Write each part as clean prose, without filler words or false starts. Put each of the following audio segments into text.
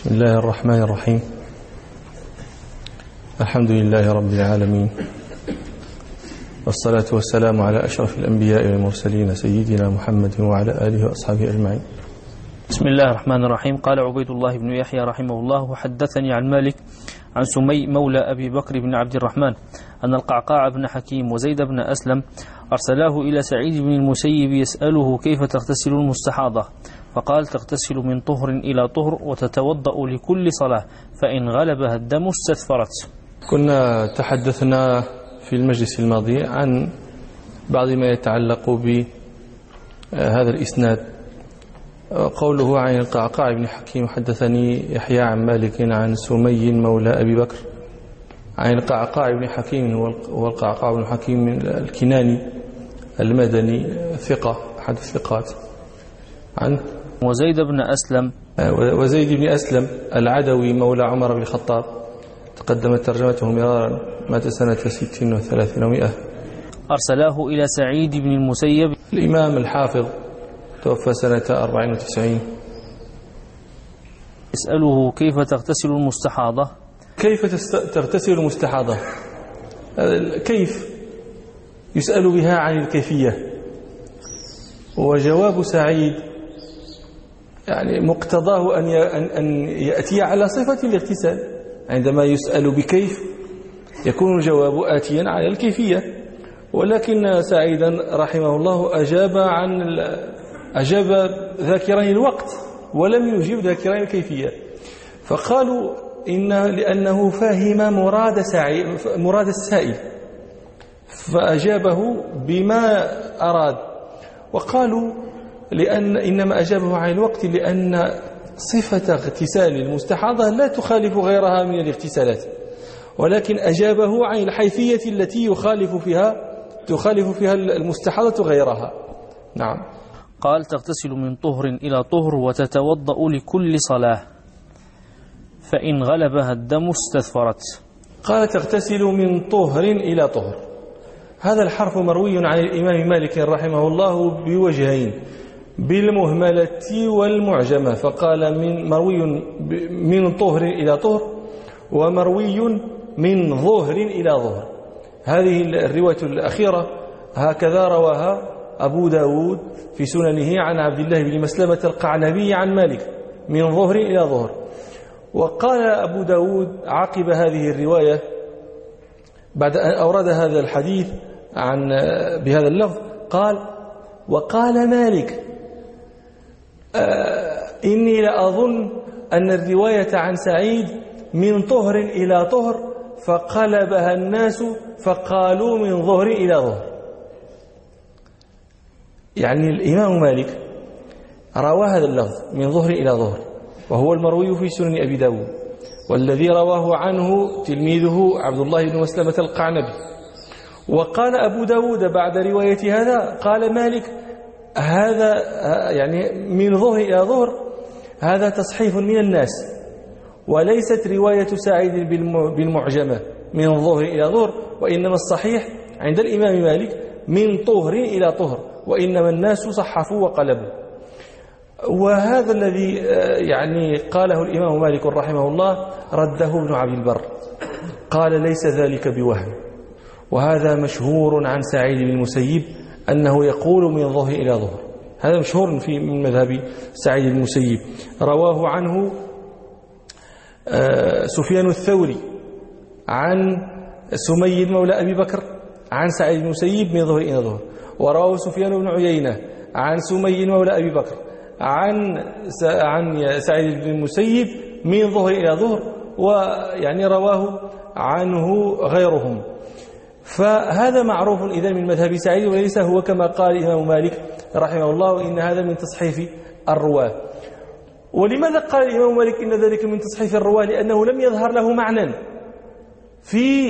بسم الله الرحمن الرحيم. الحمد لله رب العالمين، والصلاة والسلام على أشرف الأنبياء والمرسلين سيدنا محمد وعلى آله وأصحابه أجمعين. بسم الله الرحمن الرحيم. قال عبيد الله بن يحيى رحمه الله: حدثني عن مالك عن سمي مولى أبي بكر بن عبد الرحمن أن القعقاع بن حكيم وزيد بن أسلم أرسلاه إلى سعيد بن المسيب يسأله كيف تغتسل المستحاضة، فقال: تغتسل من طهر إلى طهر وتتوضأ لكل صلاة، فإن غلبها الدم استثفرت. كنا تحدثنا في المجلس الماضي عن بعض ما يتعلق بهذا الإسناد. قوله عن القعقاع بن حكيم: حدثني يحيى عن مالك عن سمي مولى أبي بكر. عن القعقاع بن حكيم، والقعقاع بن حكيم الكناني المدني ثقة، أحد الثقات. عن وزيد بن أسلم، وزيد بن أسلم العدوي مولى عمر بن الخطاب، تقدمت ترجمته مرارا، مات سنة 60 و300. أرسلاه إلى سعيد بن المسيب، الإمام الحافظ، توفى سنة 94. يسأله كيف تغتسل المستحاضة. كيف تغتسل المستحاضة؟ كيف يسأل بها عن الكيفية، وجواب سعيد يعني مقتضاه أن يأتي على صفة الاغتسال. عندما يسأل بكيف يكون الجواب آتيا على الكيفية، ولكن سعيدا رحمه الله أجاب ذاكرين الوقت ولم يجيب ذاكرين الكيفية، فقالوا لأنه فهم مراد السائل فأجابه بما أراد، وقالوا إنما أجابه عن الوقت لأن صفة اغتسال المستحاضة لا تخالف غيرها من الاغتسالات، ولكن أجابه عن الحيثية التي تخالف فيها المستحاضة غيرها. نعم. قال: تغتسل من طهر إلى طهر وتتوضأ لكل صلاة، فإن غلبها الدم استثفرت. قال: تغتسل من طهر إلى طهر. هذا الحرف مروي عن الإمام مالك رحمه الله بوجهين، بالمهملة والمعجمة، فقال مروي من طهر إلى طهر، ومروي من ظهر إلى ظهر. هذه الرواية الأخيرة هكذا رواها أبو داود في سننه عن عبد الله بن مسلمة القعنبي عن مالك من ظهر إلى ظهر. وقال أبو داود عقب هذه الرواية بعد أن أورد هذا الحديث بهذا اللفظ، قال: وقال مالك: إني لأظن أن الرواية عن سعيد من طهر إلى طهر فقلبها الناس فقالوا من ظهر إلى ظهر. يعني الإمام مالك روى هذا اللفظ من ظهر إلى ظهر، وهو المروي في سنن أبي داود، والذي رواه عنه تلميذه عبد الله بن مسلمة القعنبي. وقال أبو داود بعد رواية هذا، قال مالك: هذا يعني من ظهر إلى ظهر هذا تصحيف من الناس، وليست رواية سعيد بالمعجمة من ظهر إلى ظهر، وإنما الصحيح عند الإمام مالك من طهر إلى طهر، وإنما الناس صحفوا وقلبوا. وهذا الذي يعني قاله الإمام مالك رحمه الله رده ابن عبد البر، قال: ليس ذلك بوهم، وهذا مشهور عن سعيد بن المسيب أنه يقول من ظهر إلى ظهر. هذا مشهور من مذهب سعيد بن المسيب، رواه عنه سفيان الثوري عن سمي مولى أبي بكر عن سعيد بن المسيب من ظهر إلى ظهر، ورواه سفيان بن عيينة عن سمي مولى أبي بكر عن سعيد بن المسيب من ظهر إلى ظهر، ويعني رواه عنه غيرهم. فهذا معروف إذا من مذهب سعيد، وليس هو كما قال الإمام مالك رحمه الله إن هذا من تصحيف الرواة. ولماذا قال الإمام مالك إن ذلك من تصحيف الرواة؟ لأنه لم يظهر له معنى في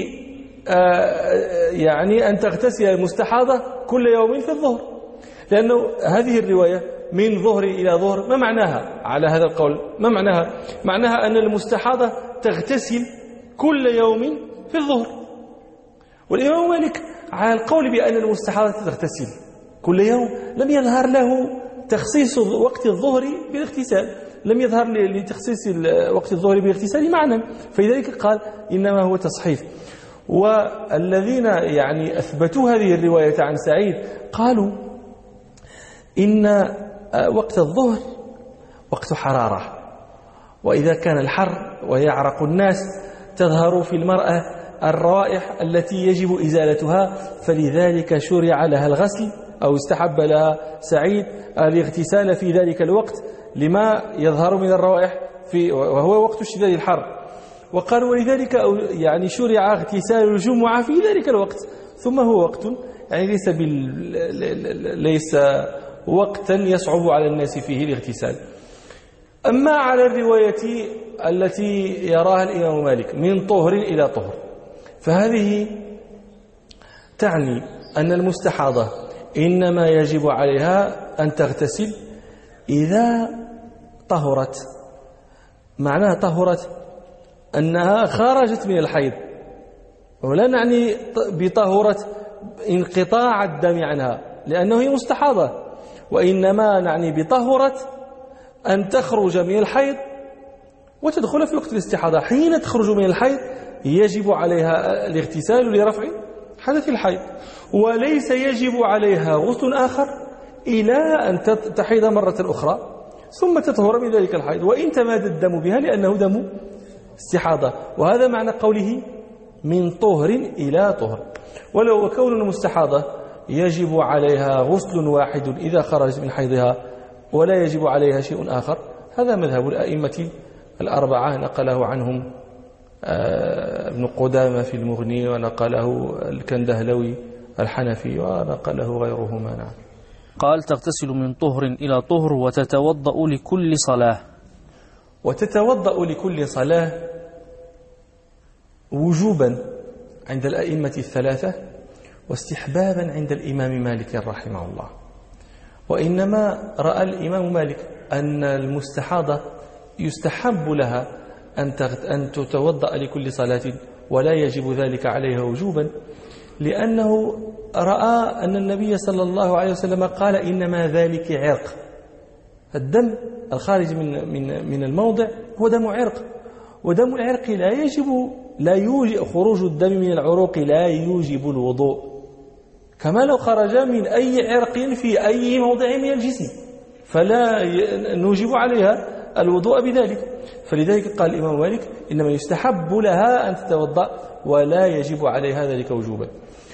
يعني أن تغتسل المستحاضة كل يوم في الظهر، لأنه هذه الرواية من ظهر إلى ظهر ما معناها على هذا القول؟ ما معناها؟ معناها أن المستحاضة تغتسل كل يوم في الظهر، والإمام مالك على القول بأن المستحاضة تغتسل كل يوم لم يظهر له تخصيص وقت الظهر بالاغتسال، لم يظهر لتخصيص وقت الظهر باغتسال معنى، فلذلك قال إنما هو تصحيف. والذين يعني أثبتوا هذه الرواية عن سعيد قالوا إن وقت الظهر وقت حرارة، وإذا كان الحر ويعرق الناس تظهر في المرأة الروائح التي يجب إزالتها، فلذلك شرع لها الغسل أو استحب لها سعيد الاغتسال في ذلك الوقت لما يظهر من الروائح وهو وقت اشتداد الحر. وقالوا ولذلك يعني شرع اغتسال الجمعة في ذلك الوقت، ثم هو وقت يعني ليس وقتا يصعب على الناس فيه الاغتسال. أما على الرواية التي يراها الإمام مالك من طهر إلى طهر، فهذه تعني أن المستحاضة إنما يجب عليها أن تغتسل إذا طهرت. معناها طهرت أنها خرجت من الحيض، ولا نعني بطهرت انقطاع الدم عنها لأنه هي مستحاضة، وإنما نعني بطهرت أن تخرج من الحيض وتدخل في وقت الاستحاضة. حين تخرج من الحيض يجب عليها الاغتسال لرفع حدث الحيض، وليس يجب عليها غسل آخر إلى أن تحيض مرة أخرى ثم تطهر من ذلك الحيض، وإن تماد الدم بها لأنه دم استحاضة. وهذا معنى قوله من طهر إلى طهر. ولو كون المستحاضة يجب عليها غسل واحد إذا خرجت من حيضها ولا يجب عليها شيء آخر، هذا مذهب الأئمة الأربعة، نقله عنهم ابن قدامة في المغني، ونقله الكندهلوي الحنفي، ونقله غيرهما. نعم. قال تغتسل من طهر إلى طهر وتتوضأ لكل صلاة. وتتوضأ لكل صلاة وجوبا عند الأئمة الثلاثة، واستحبابا عند الإمام مالك رحمه الله. وإنما رأى الإمام مالك أن المستحاضة يستحب لها أن تتوضأ لكل صلاة ولا يجب ذلك عليها وجوبا، لأنه رأى أن النبي صلى الله عليه وسلم قال إنما ذلك عرق. الدم الخارج من الموضع هو دم عرق، ودم العرق لا يوجب خروج الدم من العروق لا يوجب الوضوء، كما لو خرج من أي عرق في أي موضع من الجسم فلا نوجب عليها الوضوء بذلك. فلذلك قال الإمام مالك إنما يستحب لها أن تتوضأ ولا يجب عليها ذلك وجوبا.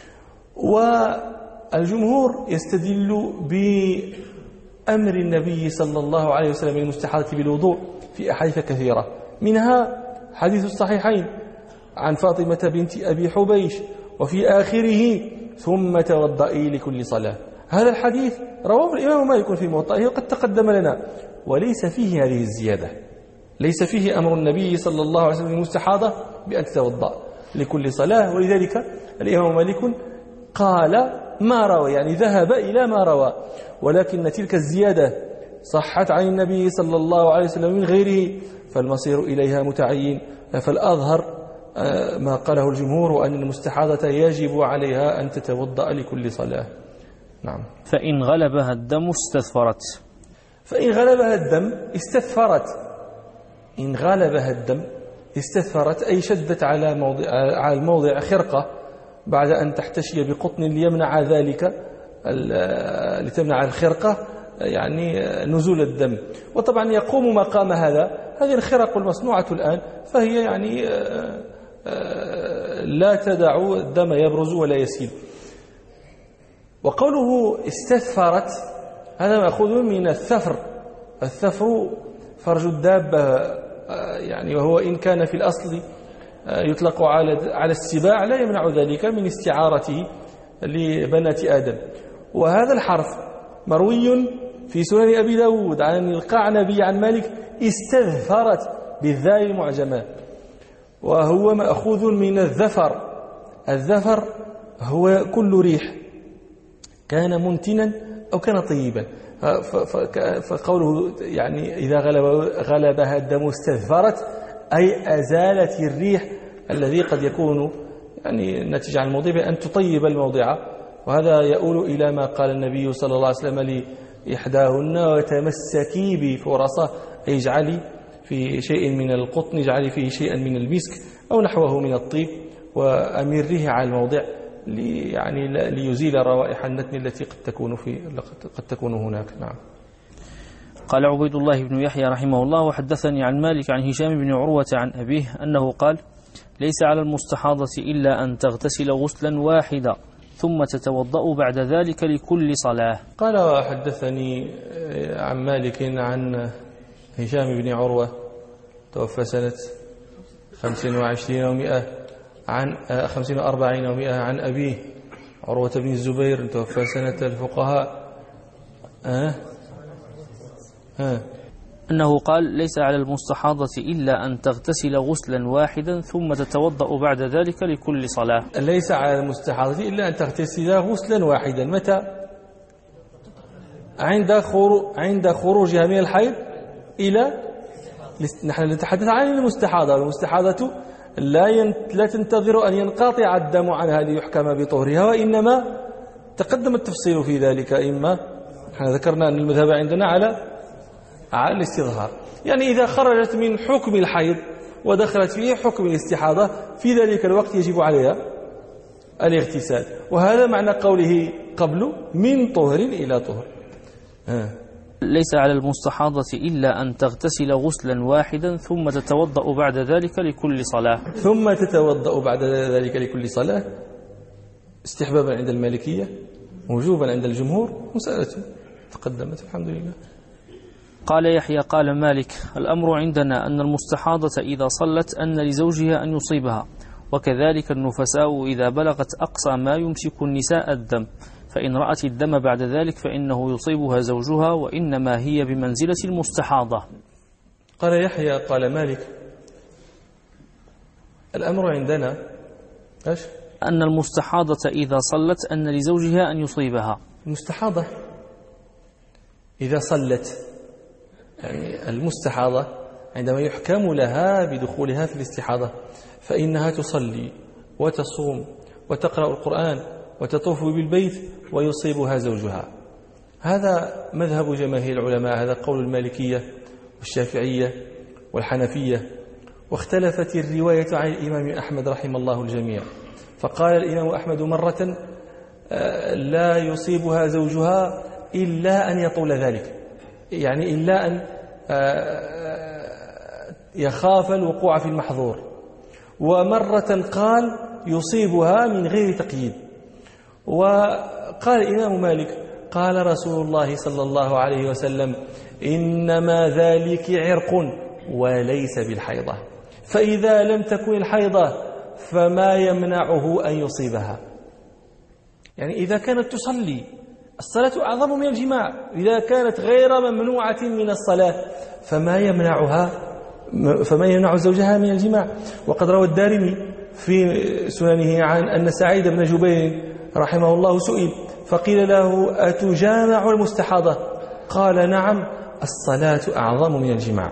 والجمهور يستدل بأمر النبي صلى الله عليه وسلم المستحاضة بالوضوء في أحاديث كثيرة، منها حديث الصحيحين عن فاطمة بنت أبي حبيش وفي آخره ثم توضئي لكل صلاة. هذا الحديث رواه الإمام مالك في موطئه وقد تقدم لنا، وليس فيه هذه الزيادة، ليس فيه أمر النبي صلى الله عليه وسلم المستحاضة بأن تتوضأ لكل صلاة. ولذلك الإمام مالك قال ما روى، يعني ذهب إلى ما روى، ولكن تلك الزيادة صحت عن النبي صلى الله عليه وسلم من غيره فالمصير إليها متعين. فالأظهر ما قاله الجمهور وأن المستحاضة يجب عليها أن تتوضأ لكل صلاة. نعم. فإن غلبها الدم استثفرت. فإن غلبها الدم استثفرت. إن غلبها الدم استثفرت أي شدت على الموضع خرقة بعد أن تحتشي بقطن ليمنع ذلك، لتمنع الخرقة يعني نزول الدم. وطبعا يقوم مقام هذه الخرق المصنوعة الآن، فهي يعني لا تدع الدم يبرز ولا يسيل. وقوله استثفرت هذا مأخوذ من الثفر. الثفر فرج الدابة، يعني وهو إن كان في الأصل يطلق على السباع لا يمنع ذلك من استعارته لبنات آدم. وهذا الحرف مروي في سنن أبي داود عن القعنبي عن مالك استذفرت بالذال المعجمة، وهو مأخوذ من الذفر. الذفر هو كل ريح كان منتنا أو كان طيبا، فقوله يعني إذا غلبها الدم استذفرت أي أزالت الريح الذي قد يكون يعني نتيجة عن الموضع بأن تطيب الموضع. وهذا يؤول إلى ما قال النبي صلى الله عليه وسلم لإحداهن وتمسكي بفرصة أي اجعلي في شيء من القطن اجعلي فيه شيئا من المسك أو نحوه من الطيب وأمره على الموضع ليزيل روائح النتن التي قد تكون هناك. نعم. قال عبيد الله بن يحيى رحمه الله: وحدثني عن مالك عن هشام بن عروة عن أبيه أنه قال: ليس على المستحاضة إلا أن تغتسل غسلا واحدا ثم تتوضأ بعد ذلك لكل صلاة. قال: وحدثني عن مالك عن هشام بن عروة توفى سنة 25 و100 عن 45 و100 عن أبيه عروة بن الزبير توفى سنة الفقهاء أنه قال: ليس على المستحاضة إلا أن تغتسل غسلا واحدا ثم تتوضأ بعد ذلك لكل صلاة. ليس على المستحاضة إلا أن تغتسل غسلا واحدا. متى؟ عند خروجها من الحيض إلى نحن نتحدث عن المستحاضة. المستحاضة لا تنتظر أن ينقطع الدم عنها ليحكم بطهرها، وإنما تقدم التفصيل في ذلك. إما نحن ذكرنا أن المذهب عندنا على الاستظهار، يعني إذا خرجت من حكم الحيض ودخلت فيه حكم الاستحاضة في ذلك الوقت يجب عليها الاغتسال، وهذا معنى قوله قبل من طهر إلى طهر. ليس على المستحاضة إلا أن تغتسل غسلا واحدا ثم تتوضأ بعد ذلك لكل صلاة. ثم تتوضأ بعد ذلك لكل صلاة استحبابا عند المالكية، وجوبا عند الجمهور، مسألة تقدمت الحمد لله. قال يحيى قال مالك: الأمر عندنا أن المستحاضة إذا صلت أن لزوجها أن يصيبها، وكذلك النفساء إذا بلغت أقصى ما يمسك النساء الدم، فإن رأت الدم بعد ذلك فإنه يصيبها زوجها، وإنما هي بمنزلة المستحاضة. قال يحيى قال مالك: الأمر عندنا أن المستحاضة إذا صلت أن لزوجها أن يصيبها. المستحاضة إذا صلت، يعني المستحاضة عندما يحكم لها بدخولها في الاستحاضة فإنها تصلي وتصوم وتقرأ القرآن وتطوف بالبيت ويصيبها زوجها. هذا مذهب جماهير العلماء، هذا قول المالكية والشافعية والحنفية. واختلفت الرواية عن الإمام أحمد رحمه الله الجميع، فقال الإمام أحمد مرة: لا يصيبها زوجها إلا أن يطول ذلك، يعني إلا أن يخاف الوقوع في المحظور. ومرة قال يصيبها من غير تقييد. وقال الإمام مالك: قال رسول الله صلى الله عليه وسلم: إنما ذلك عرق وليس بالحيضة، فإذا لم تكن الحيضة فما يمنعه أن يصيبها. يعني إذا كانت تصلي، الصلاة أعظم من الجماع، إذا كانت غير ممنوعة من الصلاة فما يمنع زوجها من الجماع. وقد روى الدارمي في سننه عن أن سعيد بن جبير رحمه الله سئل فقيل له: أتجامع المستحاضة؟ قال: نعم، الصلاة أعظم من الجماع.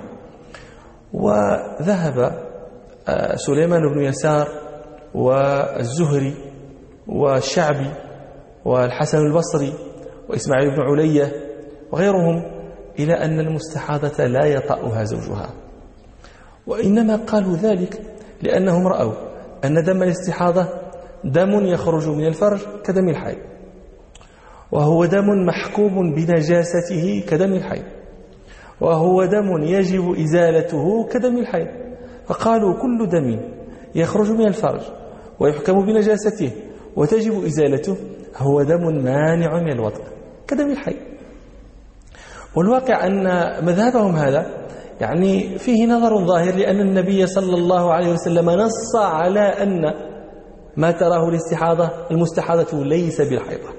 وذهب سليمان بن يسار والزهري والشعبي والحسن البصري وإسماعيل بن علية وغيرهم إلى أن المستحاضة لا يطأها زوجها، وإنما قالوا ذلك لأنهم رأوا أن دم الاستحاضة دم يخرج من الفرج كدم الحيض، وهو دم محكوم بنجاسته كدم الحيض، وهو دم يجب إزالته كدم الحيض. فقالوا كل دم يخرج من الفرج ويحكم بنجاسته وتجب إزالته هو دم مانع من الوطء كدم الحيض. والواقع أن مذهبهم هذا يعني فيه نظر ظاهر، لأن النبي صلى الله عليه وسلم نص على أن ما تراه المستحاضة ليس بالحيضة.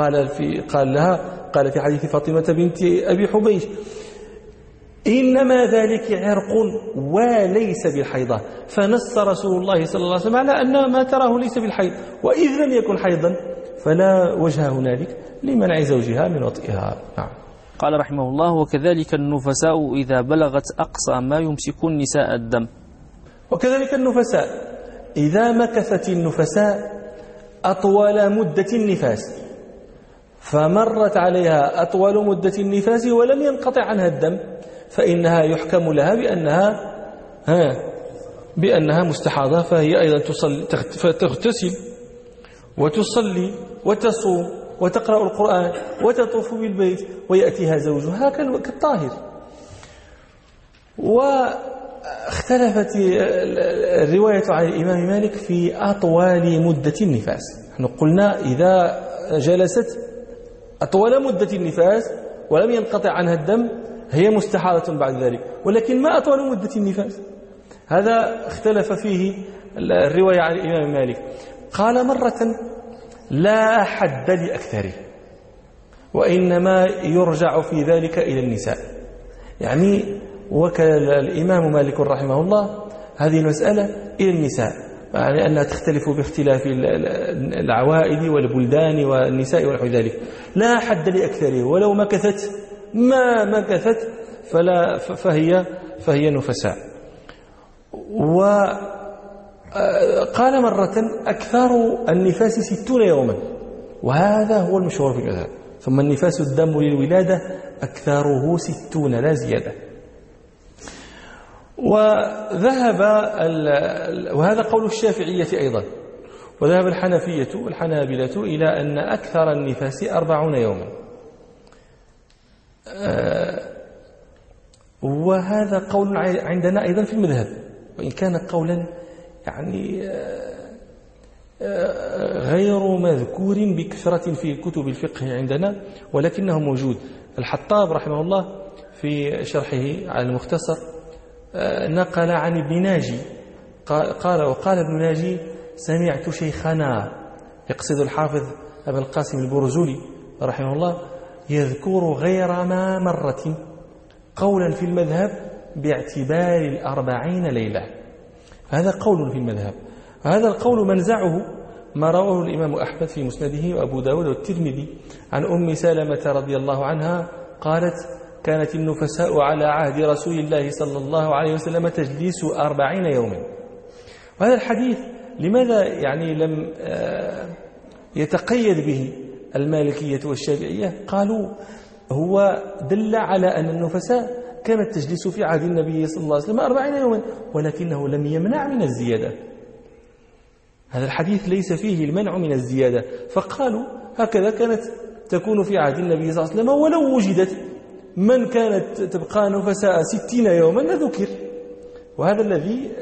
قال في حديث فاطمة بنت أبي حبيش: إنما ذلك عرق وليس بالحيضة. فنص رسول الله صلى الله عليه وسلم على أن ما تراه ليس بالحيض، وإذ لم يكن حيضا فلا وجه هنالك لمنع زوجها من وطئها. نعم. قال رحمه الله: وكذلك النفساء إذا بلغت أقصى ما يمسك النساء الدم. وكذلك النفساء إذا مكثت النفساء أطول مدة النفاس، فمرت عليها أطول مدة النفاس ولم ينقطع عنها الدم، فإنها يحكم لها بأنها مستحاضة، فهي أيضا تغتسل وتصلي وتصوم وتقرأ القرآن وتطوف بالبيت ويأتيها زوجها كالطاهر. واختلفت الرواية عن الإمام مالك في أطول مدة النفاس. نحن قلنا إذا جلست أطول مدة النفاس ولم ينقطع عنها الدم هي مستحاضة بعد ذلك، ولكن ما أطول مدة النفاس؟ هذا اختلف فيه الرواية عن الإمام مالك. قال مرة لا حد لأكثره، وإنما يرجع في ذلك إلى النساء. يعني وكل الإمام مالك رحمه الله هذه المسألة إلى النساء، يعني أنها تختلف باختلاف العوائد والبلدان والنساء ونحو ذلك. لا حد لأكثره، ولو مكثت ما مكثت فهي نفساء. وقال مرة أكثر النفاس 60 يوما، وهذا هو المشهور في المذهب. ثم النفاس الدم للولادة أكثره 60 لا زيادة. وهذا قول الشافعية أيضا، وذهب الحنفية والحنابلة إلى أن أكثر النفاس 40 يوما. وهذا قول عندنا أيضا في المذهب، وإن كان قولا يعني غير مذكور بكثرة في كتب الفقه عندنا، ولكنه موجود. الحطاب رحمه الله في شرحه على المختصر نقل عن ابن ناجي وقال ابن ناجي: سمعت شيخنا، يقصد الحافظ أبا القاسم البرزولي رحمه الله، يذكر غير ما مرة قولا في المذهب باعتبار 40 ليلة. هذا قول في المذهب. هذا القول منزعه ما رواه الإمام أحمد في مسنده وأبو داود والترمذي عن أم سلمة رضي الله عنها قالت: كانت النفساء على عهد رسول الله صلى الله عليه وسلم تجلس 40 يوما. وهذا الحديث لماذا يعني لم يتقيد به المالكية والشافعية؟ قالوا هو دل على أن النفساء كانت تجلس في عهد النبي صلى الله عليه وسلم 40 يوما، ولكنه لم يمنع من الزيادة. هذا الحديث ليس فيه المنع من الزيادة، فقالوا هكذا كانت تكون في عهد النبي صلى الله عليه وسلم، ولو وجدت من كانت تبقى نفساء 60 يوما لذكر. وهذا الذي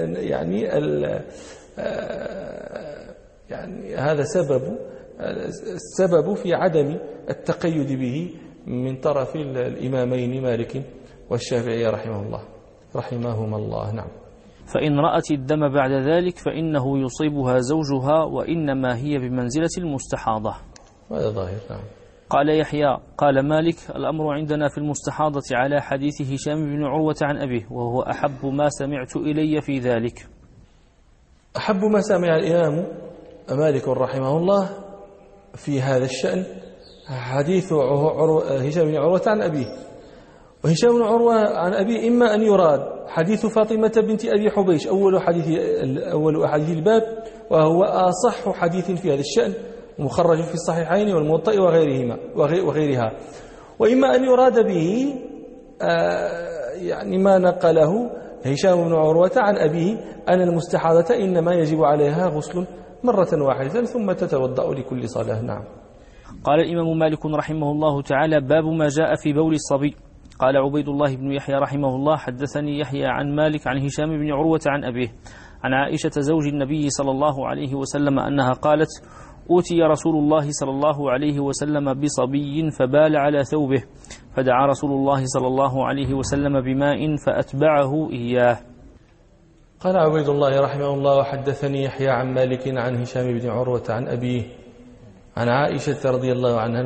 يعني هذا السبب في عدم التقيد به من طرف الإمامين مالك والشافعي رحمهما الله. نعم. فإن رأت الدم بعد ذلك فإنه يصيبها زوجها، وإنما هي بمنزلة المستحاضة. هذا ظاهر. نعم. قال يحيى قال مالك: الأمر عندنا في المستحاضة على حديث هشام بن عروة عن أبيه، وهو أحب ما سمعت إلي في ذلك. أحب ما سمع الإمام مالك رحمه الله في هذا الشأن حديث هشام بن عروة عن أبيه. وهشام بن عروة عن أبيه إما أن يراد حديث فاطمة بنت أبي حبيش أول أحاديث الباب، وهو أصح حديث في هذا الشأن، مخرج في الصحيحين والموطأ وغيرها. وإما أن يراد به يعني ما نقله هشام بن عروة عن أبيه أن المستحاضة إنما يجب عليها غسل مرة واحدة ثم تتوضأ لكل صلاة. نعم. قال الإمام مالك رحمه الله تعالى: باب ما جاء في بول الصبي. قال عبيد الله بن يحيى رحمه الله: حدثني يحيى عن مالك عن هشام بن عروة عن أبيه عن عائشة زوج النبي صلى الله عليه وسلم أنها قالت: أوتي رسول الله صلى الله عليه وسلم بصبي فبال على ثوبه، فدعا رسول الله صلى الله عليه وسلم بماء فأتبعه إياه. قال عبيد الله رحمه الله: وحدثني يحيى عن مالك عن هشام بن عروة عن أبيه عن عائشة رضي الله عنها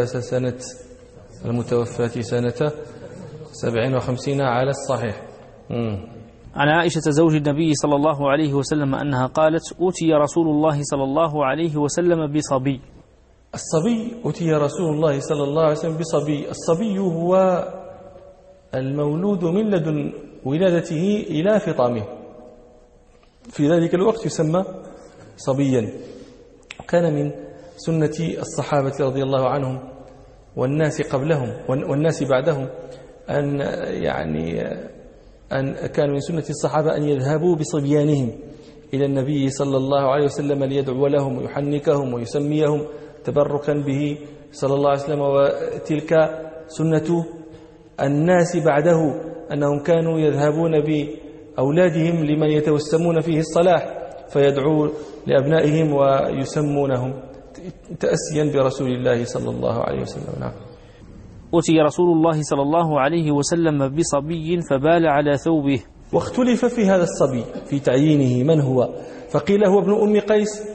المتوفاة سنة 57 على الصحيح. عن عائشة زوج النبي صلى الله عليه وسلم أنها قالت: أوتي رسول الله صلى الله عليه وسلم بصبي. الصبي أوتي رسول الله صلى الله عليه وسلم بصبي. الصبي هو المولود من لدن ولادته إلى فطامه، في ذلك الوقت يسمى صبيا. كان من سنة الصحابة رضي الله عنهم والناس قبلهم والناس بعدهم أن كانوا من سنة الصحابة أن يذهبوا بصبيانهم إلى النبي صلى الله عليه وسلم ليدعو لهم ويحنكهم ويسميهم تبركا به صلى الله عليه وسلم. وتلك سنة الناس بعده أنهم كانوا يذهبون بأولادهم لمن يتوسمون فيه الصلاح فيدعوا لأبنائهم ويسمونهم تأسيا برسول الله صلى الله عليه وسلم. نعم. أتي رسول الله صلى الله عليه وسلم بصبي فبال على ثوبه، واختلف في هذا الصبي في تعيينه من هو، فقيل هو ابن أم قيس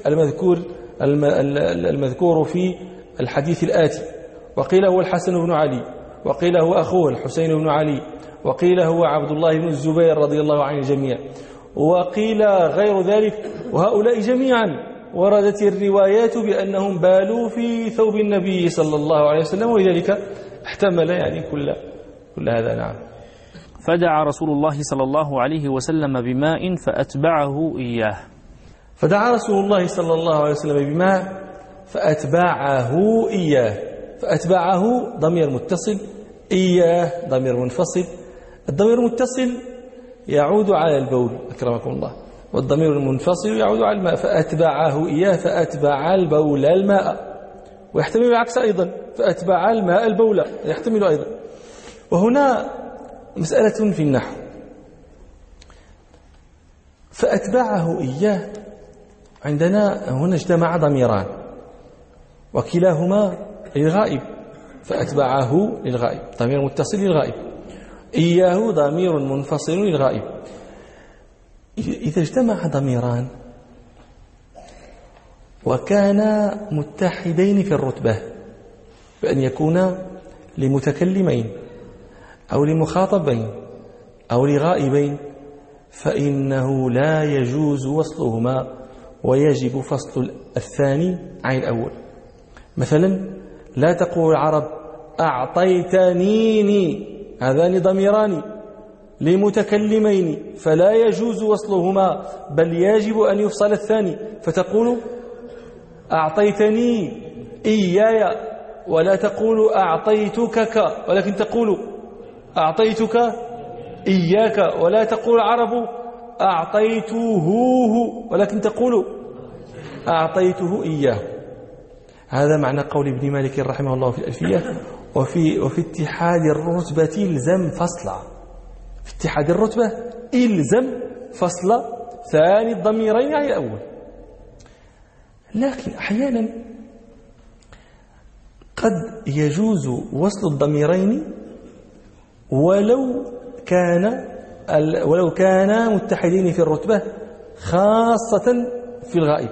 المذكور في الحديث الآتي، وقيل هو الحسن بن علي، وقيل هو أخوه الحسين بن علي، وقيل هو عبد الله بن الزبير رضي الله عن الجميع، وقيل غير ذلك. وهؤلاء جميعا وردت الروايات بأنهم بالوا في ثوب النبي صلى الله عليه وسلم، ولذلك احتمل كل هذا. نعم. فدعا رسول الله صلى الله عليه وسلم بماء فأتبعه إياه. فدعا رسول الله صلى الله عليه وسلم بماء فأتبعه إياه. فأتبعه ضمير متصل، إياه ضمير منفصل. الضمير المتصل يعود على البول أكرمكم الله، والضمير المنفصل يعود على الماء. فأتبعه إياه فأتبع البول الماء، ويحتمل العكس أيضا، فأتبع الماء البول يحتمل أيضا. وهنا مسألة في النحو، فأتبعه إياه عندنا هنا اجتمع ضميران وكلاهما للغائب، فأتبعه للغائب ضمير متصل للغائب، إياه ضمير منفصل للغائب. إذا اجتمع ضميران وكانا متحدين في الرتبة بأن يكونا لمتكلمين أو لمخاطبين أو لغائبين، فإنه لا يجوز وصلهما ويجب فصل الثاني عن الأول. مثلا لا تقول العرب أعطيتنيني، هذان ضميران لمتكلمين فلا يجوز وصلهما بل يجب أن يفصل الثاني، فتقول أعطيتني إياي، ولا تقول أعطيتك ولكن تقول أعطيتك إياك، ولا تقول العرب أعطيته ولكن تقول أعطيته إياه. هذا معنى قول ابن مالك رحمه الله في الألفية. وفي اتحاد الرتبة إلزم فصلا، في اتحاد الرتبة إلزم فصل ثاني الضميرين عن الأول. لكن أحيانا قد يجوز وصل الضميرين ولو كانا متحدين في الرتبة، خاصة في الغائب،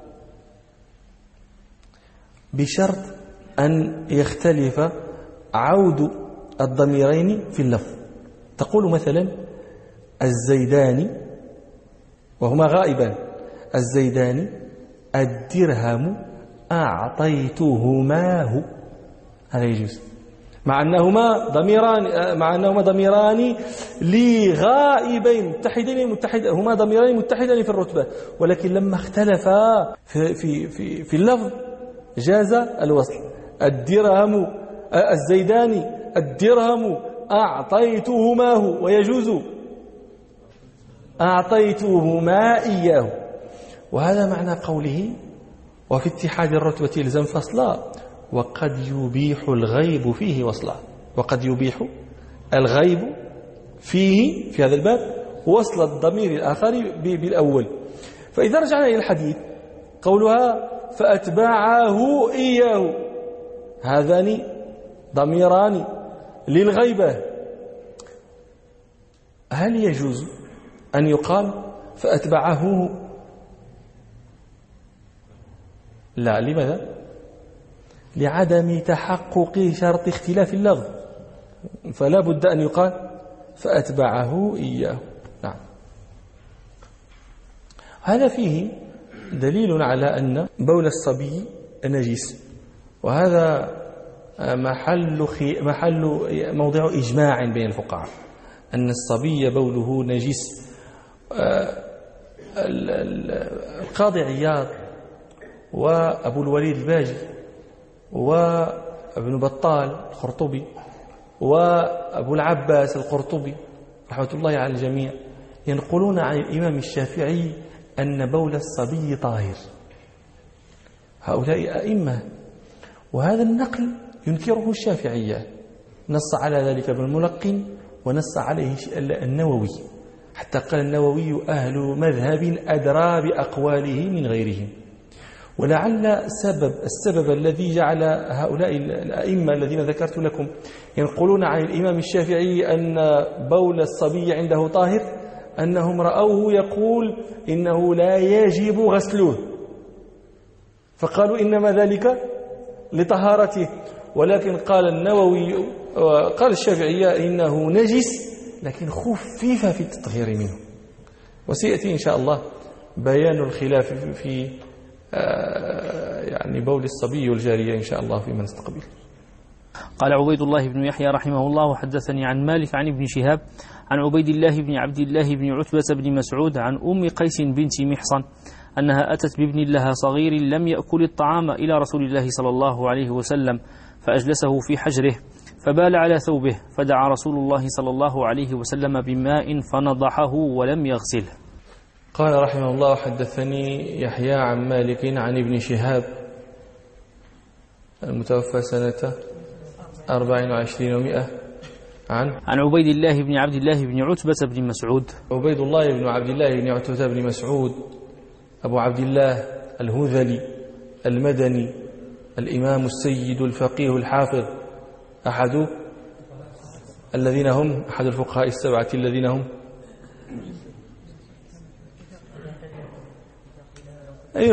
بشرط أن يختلف عود الضميرين في اللفظ. تقول مثلا الزيداني وهما غائبان، الزيداني الدرهم أعطيتهماه، هذا يجوز مع أنهما ضميران لغائبين هما ضميران متحدان في الرتبة، ولكن لما اختلفا في اللفظ جاز الوصل. الدرهم الزيداني الدرهم أعطيتهماه، ويجوز أعطيتهما إياه. وهذا معنى قوله وفي اتحاد الرتبة يلزم فصلا، وقد يبيح الغيب فيه وصلا، وقد يبيح الغيب فيه في هذا الباب وصل الضمير الآخر بالأول. فإذا رجعنا إلى الحديث قولها فأتبعه إياه، هذان ضميران للغيبة، هل يجوز أن يقال فأتبعه؟ لا. لماذا؟ لعدم تحقق شرط اختلاف اللفظ، فلا بد أن يقال فأتبعه إياه. نعم. هذا فيه دليل على أن بول الصبي نجس، وهذا موضع إجماع بين الفقهاء أن الصبي بوله نجس. القاضي عياض وأبو الوليد الباجي وابن بطال الخرطبي وأبو العباس القرطبي رحمة الله على الجميع ينقلون عن الإمام الشافعي أن بول الصبي طاهر. هؤلاء أئمة، وهذا النقل ينكره الشافعية، نص على ذلك ابن الملقن ونص عليه النووي، حتى قال النووي أهل مذهب أدرى بأقواله من غيرهم. ولعل السبب الذي جعل هؤلاء الأئمة الذين ذكرت لكم ينقلون عن الإمام الشافعي أن بول الصبي عنده طاهر أنهم رأوه يقول إنه لا يجب غسله، فقالوا إنما ذلك لطهارته. ولكن قال النووي قال الشافعية إنه نجس لكن خفف في التطهير منه. وسيأتي إن شاء الله بيان الخلاف في يعني بول الصبي والجارية إن شاء الله فيما نستقبل. قال عبيد الله بن يحيى رحمه الله حدثني عن مالك عن ابن شهاب عن عبيد الله بن عبد الله بن عتبة بن مسعود عن أم قيس بنت محصن أنها أتت بابن لها صغير لم يأكل الطعام إلى رسول الله صلى الله عليه وسلم فأجلسه في حجره فبال على ثوبه فدعا رسول الله صلى الله عليه وسلم بماء فنضحه ولم يغسله. قال رحمه الله حدثني يحيى عن مالك عن ابن شهاب المتوفى سنة 24 و100 عن عبيد الله بن عبد الله بن عتبة بن مسعود. عبيد الله بن عبد الله بن عتبة بن مسعود أبو عبد الله الهذلي المدني الإمام السيد الفقيه الحافظ أحد الفقهاء السبعة الذين هم أي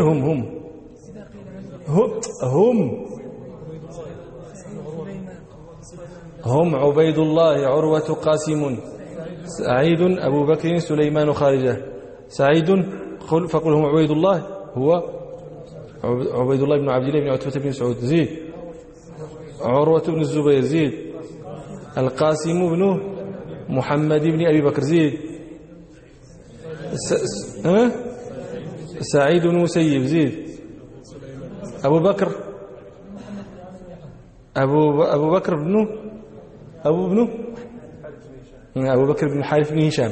هم عبيد الله عروة قاسم سعيد أبو بكر سليمان خارجة سعيد فقل هم عبيد الله هو عبيد الله بن عبد الله بن عتبة بن مسعود زيد عروة بن الزبير زيد القاسم بن محمد بن أبي بكر زيد سعيد بن مسيب زيد أبو بكر بن حارث بن هشام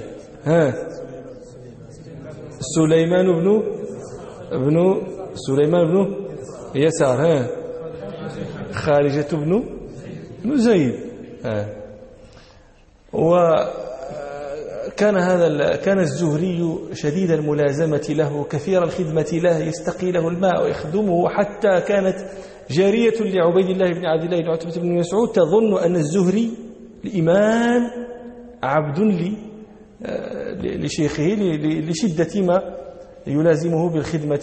سليمان بن يسار خارجة بن زيد. كان الزهري شديد الملازمة له كثير الخدمة له يستقي له الماء ويخدمه حتى كانت جارية لعبيد الله بن عبد الله بن عتبة بن مسعود تظن أن الزهري الإمام عبد لشيخه لشدة ما يلازمه بالخدمة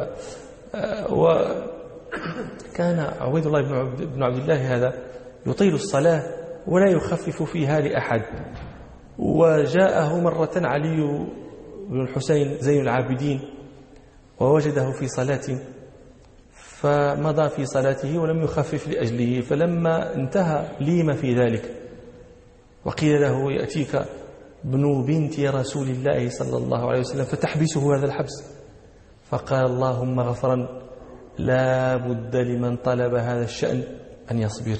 وكان عبيد الله بن عبد الله هذا يطيل الصلاة ولا يخفف فيها لأحد. وجاءه مرة علي بن الحسين زين العابدين ووجده في صلاة فمضى في صلاته ولم يخفف لأجله، فلما انتهى ليم في ذلك وقيل له يأتيك ابن بنت رسول الله صلى الله عليه وسلم فتحبسه هذا الحبس، فقال اللهم غفرا لا بد لمن طلب هذا الشأن أن يصبر.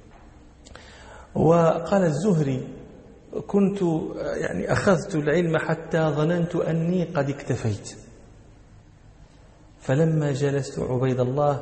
وقال الزهري كنت أخذت العلم حتى ظننت أني قد اكتفيت، فلما جلست عبيد الله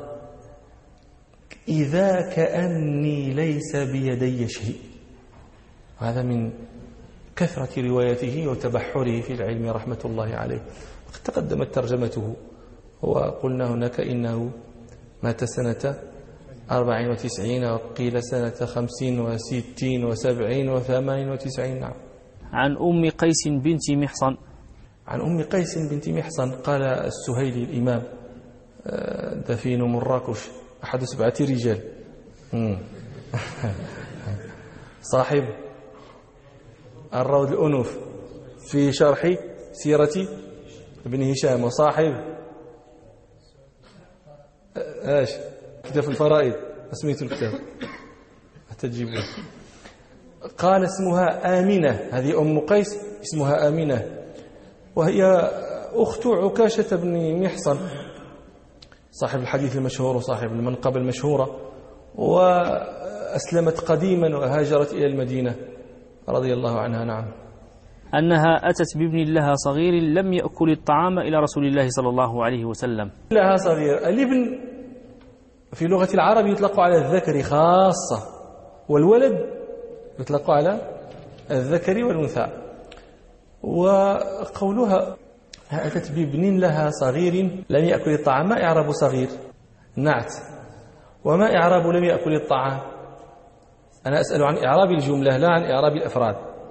إذا كأني ليس بيدي شيء. هذا من كثرة روايته وتبحره في العلم رحمة الله عليه. وقد تقدمت ترجمته وقلنا هناك إنه مات سنة 94 وقيل سنة 50 و60 و70 و98. نعم. عن أم قيس بنت محصن. عن أم قيس بنت محصن قال السهيلي الإمام دفين مراكش أحد 7 رجال صاحب الروض الأنوف في شرح سيرة ابن هشام وصاحب كتاب الفرائض اسمية الكتاب حتى تجيبوه. قال اسمها آمنة، هذه أم قيس اسمها آمنة وهي أخت عكاشة بن محصن صاحب الحديث المشهور وصاحب المنقب المشهورة. أسلمت قديما وهاجرت إلى المدينة رضي الله عنها. نعم. أنها أتت بابن لها صغير لم يأكل الطعام إلى رسول الله صلى الله عليه وسلم. لها صغير، الابن في لغة العرب يطلق على الذكر خاصة، والولد يطلق على الذكر والأنثى. وقولها أتت بابن لها صغير لم يأكل الطعام، ما إعراب صغير؟ نعت. وما إعراب لم يأكل الطعام؟ أنا أسأل عن إعراب الجملة لا عن إعراب الأفراد.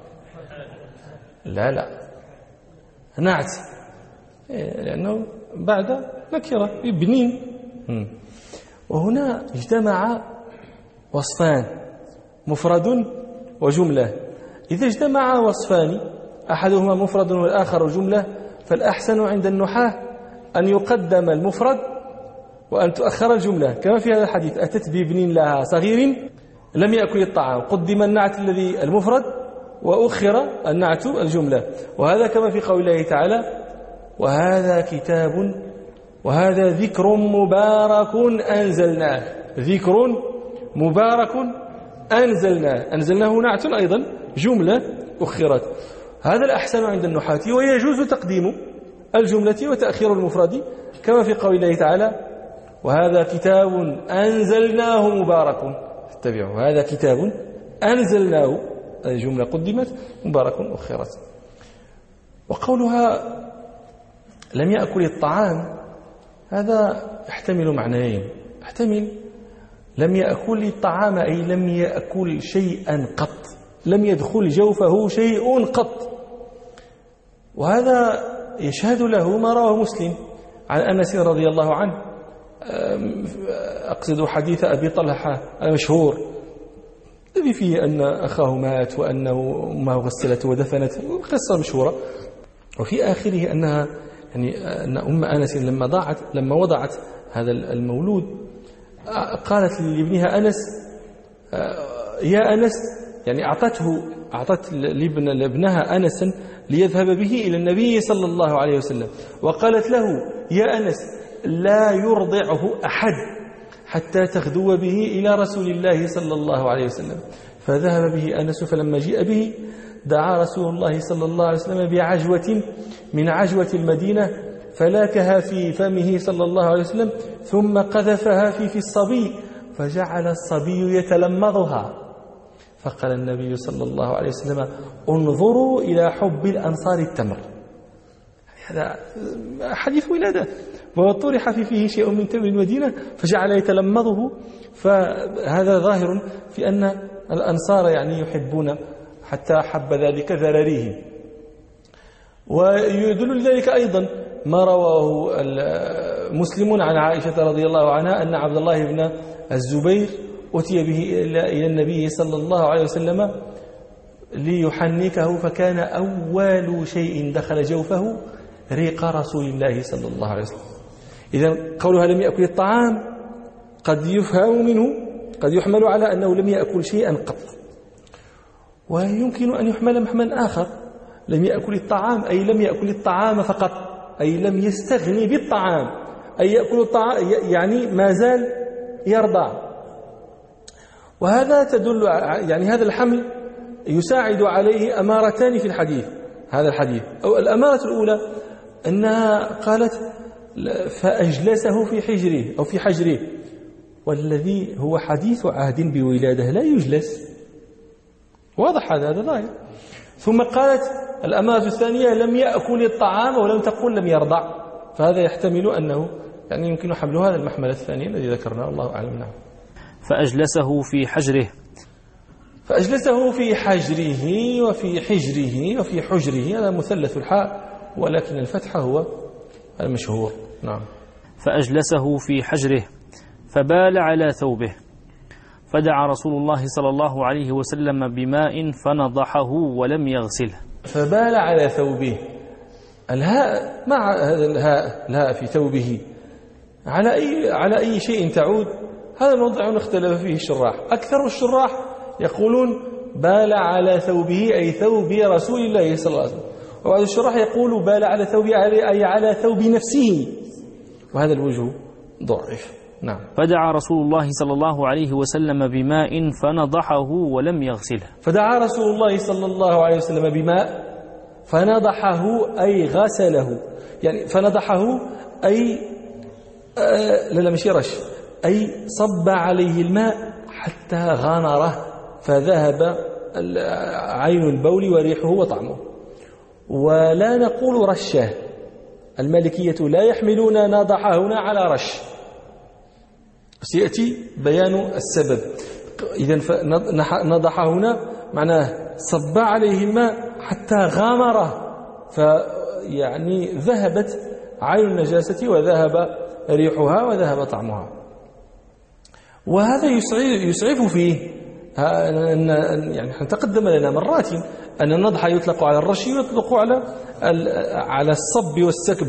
لا نعت، لأنه بعد نكرة ابنين. وهنا اجتمع وصفان، مفرد وجملة. إذا اجتمع وصفان أحدهما مفرد والآخر جملة، فالأحسن عند النحاة أن يقدم المفرد وأن تؤخر الجملة، كما في هذا الحديث أتت بابن لها صغير لم يأكل الطعام، قدم النعت الذي المفرد وأخر النعت الجملة. وهذا كما في قول الله تعالى وهذا كتاب وهذا ذكر مبارك أنزلناه، ذكر مبارك أنزلناه نعت أيضا جملة أخرت. هذا الأحسن عند النحاة، ويجوز تقديم الجملة وتأخير المفرد كما في قول الله تعالى وهذا كتاب أنزلناه مبارك اتبعوا، هذا كتاب أنزلناه جملة قدمت مبارك أخرت. وقولها لم يأكل الطعام هذا يحتمل معنيين، يحتمل لم يأكل الطعام أي لم يأكل شيئا قط، لم يدخل جوفه شيء قط. وهذا يشهد له ما رواه مسلم عن أنس رضي الله عنه، أقصد حديث أبي طلحة المشهور الذي فيه أن أخاه مات وأنه أمه غسلته ودفنت، قصة مشهورة. وفي آخره أنها يعني أن أم أنس لما وضعت هذا المولود قالت لابنها أنس يا أنس، يعني أعطت لابنها أنسا ليذهب به إلى النبي صلى الله عليه وسلم، وقالت له يا أنس لا يرضعه أحد حتى تغدو به إلى رسول الله صلى الله عليه وسلم. فذهب به أنس، فلما جاء به دعا رسول الله صلى الله عليه وسلم بعجوة من عجوة المدينة فلاكها في فمه صلى الله عليه وسلم، ثم قذفها في الصبي فجعل الصبي يتلمضها. فقال النبي صلى الله عليه وسلم انظروا إلى حب الأنصار التمر. هذا حديث ولادة، وطرح فيه شيء من تمر المدينة فجعل يتلمضه. فهذا ظاهر في أن الأنصار يعني يحبون حتى حب ذلك ذراريهم. ويدل لذلك أيضا ما رواه مسلم عن عائشة رضي الله عنها أن عبد الله بن الزبير أتي به إلى النبي صلى الله عليه وسلم ليحنكه، فكان أول شيء دخل جوفه ريق رسول الله صلى الله عليه وسلم. إذن قولها لم يأكل الطعام قد يفهم منه، قد يحمل على أنه لم يأكل شيئا قط، ويمكن أن يحمل محمل آخر لم يأكل الطعام أي لم يأكل الطعام فقط، أي لم يستغني بالطعام، أي يأكل الطعام يعني ما زال يرضع. وهذا تدل يعني هذا الحمل يساعد عليه أمارتان في الحديث. هذا الحديث أو الأمارة الأولى أنها قالت فأجلسه في حجره أو في حجره، والذي هو حديث عهد بولادة لا يجلس، واضح هذا ظاهر. ثم قالت الأمارة الثانية لم يأكل الطعام ولم تقل لم يرضع، فهذا يحتمل أنه يعني يمكن حمل هذا المحمل الثاني الذي ذكرناه، الله أعلم. نعم. فأجلسه في حجره، فأجلسه في حجره وفي حجره وفي حجره، هذا مثلث الحاء ولكن الفتح هو المشهور. نعم. فأجلسه في حجره فبال على ثوبه، فدعا رسول الله صلى الله عليه وسلم بماء فنضحه ولم يغسله. فبال على ثوبه، الهاء مع هذا الهاء في ثوبه على أي شيء تعود؟ هذا موضع اختلف فيه الشراح. أكثر الشراح يقولون بال على ثوبه أي ثوب رسول الله صلى الله عليه وسلم، وبعض الشراح يقول بال على ثوبه أي على ثوب نفسه، وهذا الوجه ضعيف. نعم. فدعا رسول الله صلى الله عليه وسلم بماء فنضحه ولم يغسله. فدعا رسول الله صلى الله عليه وسلم بماء فنضحه أي غسله، يعني فنضحه أي لا مش رش، أي صب عليه الماء حتى غامره فذهب عين البول وريحه وطعمه. ولا نقول رشه، المالكية لا يحملون نضح هنا على رش، سيأتي بيان السبب. إذن نضح هنا معناه صب عليه الماء حتى غامره، فيعني ذهبت عين النجاسة وذهب ريحها وذهب طعمها. وهذا يسعف فيه يعني تقدم لنا مرات أن النضح يطلق على الرش ويطلق على الصب والسكب،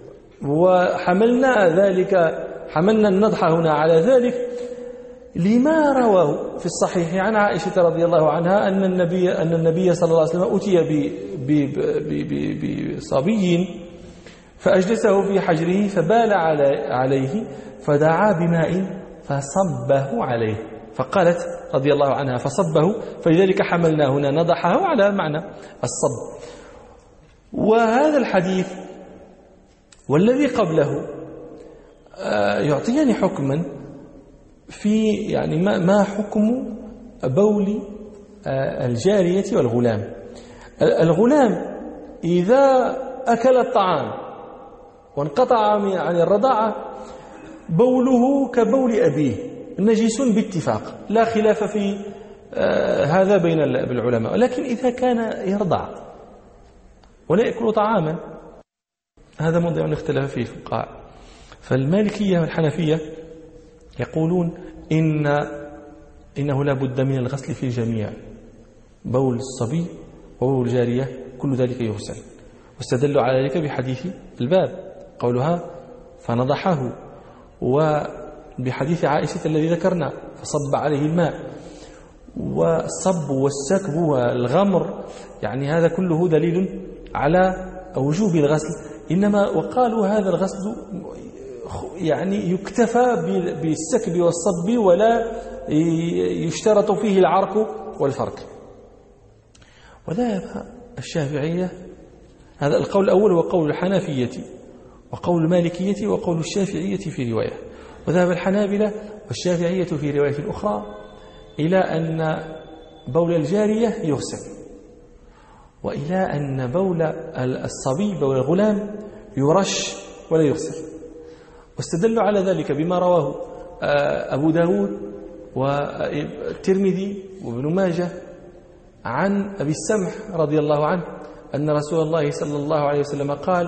حملنا النضح هنا على ذلك لما رواه في الصحيح عن عائشة رضي الله عنها أن النبي صلى الله عليه وسلم أتي بصبي فأجلسه في حجره فبال عليه فدعا بماء فصبه عليه، فقالت رضي الله عنها فصبه، فلذلك حملنا هنا نضحه على معنى الصب. وهذا الحديث والذي قبله يعطيني حكما في يعني ما حكم بول الجارية والغلام. الغلام إذا أكل الطعام وانقطع عن الرضاعة بوله كبول أبيه نجس باتفاق، لا خلاف في هذا بين العلماء. ولكن إذا كان يرضع ولا يأكل طعاما هذا موضوع اختلاف فيه الفقهاء. فالمالكية والحنفية يقولون إنه لا بد من الغسل في الجميع، بول الصبي وبول الجارية كل ذلك يغسل. واستدلوا على ذلك بحديث الباب قولها فنضحه، وبحديث عائشة الذي ذكرنا فصب عليه الماء. والصب والسكب والغمر يعني هذا كله دليل على وجوب الغسل، إنما وقالوا هذا الغسل يعني يكتفى بالسكب والصب ولا يشترط فيه العرق والفرك. وذهب الشافعية، هذا القول الأول هو قول الحنفية وقول المالكية وقول الشافعية في رواية، وذهب الحنابلة والشافعية في رواية أخرى إلى أن بول الجارية يغسل، وإلى أن بول الصبي بول الغلام يرش ولا يغسل. واستدلوا على ذلك بما رواه أبو داود والترمذي وابن ماجه عن أبي السمح رضي الله عنه أن رسول الله صلى الله عليه وسلم قال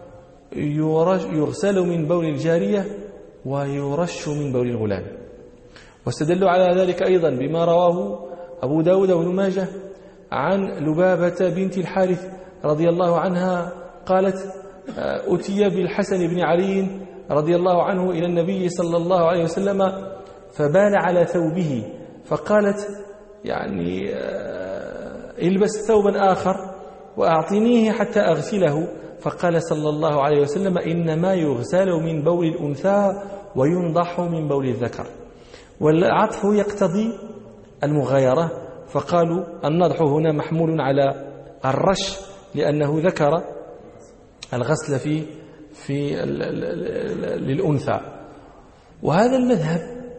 يغسل من بول الجارية ويرش من بول الغلام. واستدلوا على ذلك أيضا بما رواه أبو داود وابن ماجه عن لبابة بنت الحارث رضي الله عنها قالت أتي بالحسن بن علي رضي الله عنه إلى النبي صلى الله عليه وسلم فبال على ثوبه، فقالت يعني البس ثوبا آخر وأعطنيه حتى أغسله، فقال صلى الله عليه وسلم إنما يغسل من بول الأنثى وينضح من بول الذكر. والعطف يقتضي المغايرة، فقالوا النضح هنا محمول على الرش لأنه ذكر الغسل في للأنثى. وهذا المذهب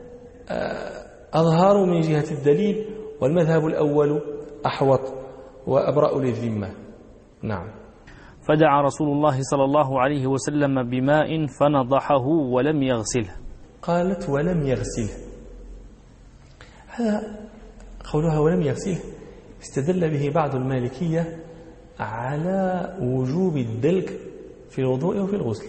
أظهر من جهة الدليل، والمذهب الأول أحوط وأبرأ للذمة. نعم. فدعا رسول الله صلى الله عليه وسلم بماء فنضحه ولم يغسله. قالت ولم يغسله، هذا قولها ولم يغسله استدل به بعض المالكية على وجوب الدلك في الوضوء وفي الغسل.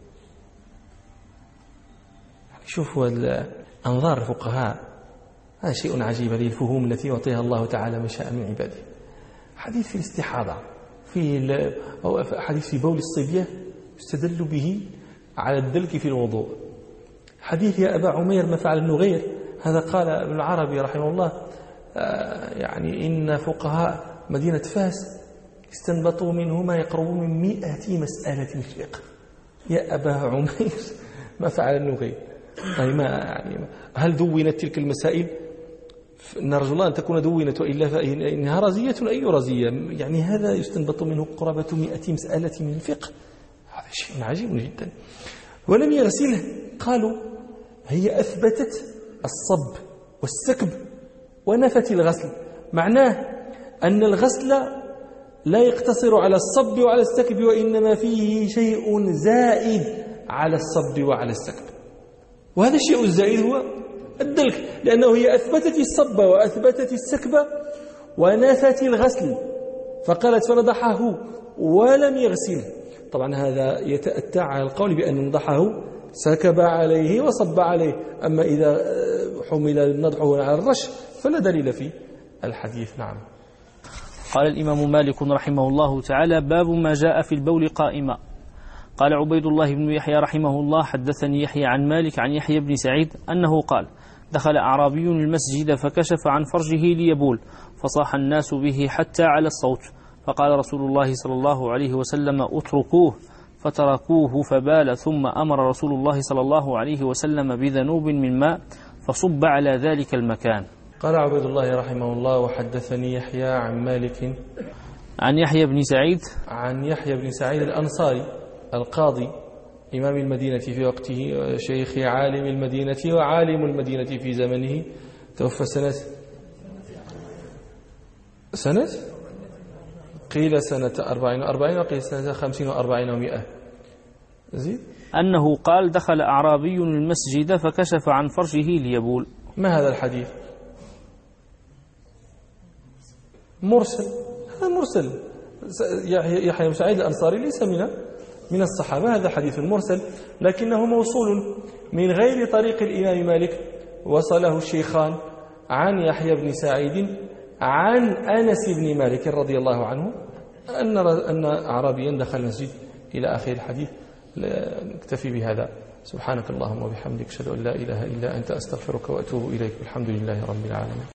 شوفوا أنظار الفقهاء، هذا شيء عجيب، هذه الفهوم التي يعطيها الله تعالى من شاء من عباده. حديث في الاستحاضة، حديث في بول الصبية يستدل به على الدلك في الوضوء. حديث يا أبا عمير ما فعل النغير، هذا قال ابن العربي رحمه الله يعني إن فقهاء مدينة فاس استنبطوا منه ما يقرب من 100 مسألة في الفقه. يا أبا عمير ما فعل النغير، طيب ما يعني هل دونت تلك المسائل؟ نرجو الله أن تكون دونت، وإلا فإنها رزية. أي رزية؟ يعني هذا يستنبط منه قرابة 100 مسألة من الفقه. هذا شيء عجيب جدا. ولم يغسله. قالوا هي أثبتت الصب والسكب ونفت الغسل. معناه أن الغسل لا يقتصر على الصب وعلى السكب، وإنما فيه شيء زائد على الصب وعلى السكب، وهذا الشيء الزائد هو الدلك، لأنه هي أثبتت الصب وأثبتت السكب ونفت الغسل، فقالت فنضحه ولم يغسله. طبعا هذا يتأتى على القول بأن نضحه سكب عليه وصب عليه، أما إذا حمل النضح على الرش فلا دليل في الحديث. نعم. قال الإمام مالك رحمه الله تعالى: باب ما جاء في البول قائما. قال عبيد الله بن يحيى رحمه الله: حدثني يحيى عن مالك عن يحيى بن سعيد أنه قال: دخل أعرابي المسجد فكشف عن فرجه ليبول، فصاح الناس به حتى على الصوت، فقال رسول الله صلى الله عليه وسلم: اتركوه، فتركوه فبال، ثم أمر رسول الله صلى الله عليه وسلم بذنوب من ماء فصب على ذلك المكان. قال عبيد الله رحمه الله: وحدثني يحيى عن مالك عن يحيى بن سعيد عن يحيى بن سعيد الأنصاري القاضي إمام المدينة في وقته، شيخ عالم المدينة وعالم المدينة في زمنه، توفى سنة قيل سنة 44 وقيل سنة 50 و40 و100. زيد. أنه قال: دخل أعرابي المسجد فكشف عن فرجه ليبول. ما هذا الحديث؟ مرسل. هذا مرسل. يحيى بن سعيد الأنصاري ليس من الصحابة، هذا حديث مرسل، لكنه موصول من غير طريق الإمام مالك، وصله الشيخان عن يحيى بن سعيد عن أنس بن مالك رضي الله عنه أن أعرابيا دخل المسجد إلى آخر الحديث. نكتفي بهذا. سبحانك اللهم وبحمدك، أشهد أن لا إله إلا أنت، أستغفرك وأتوب إليك. الحمد لله رب العالمين.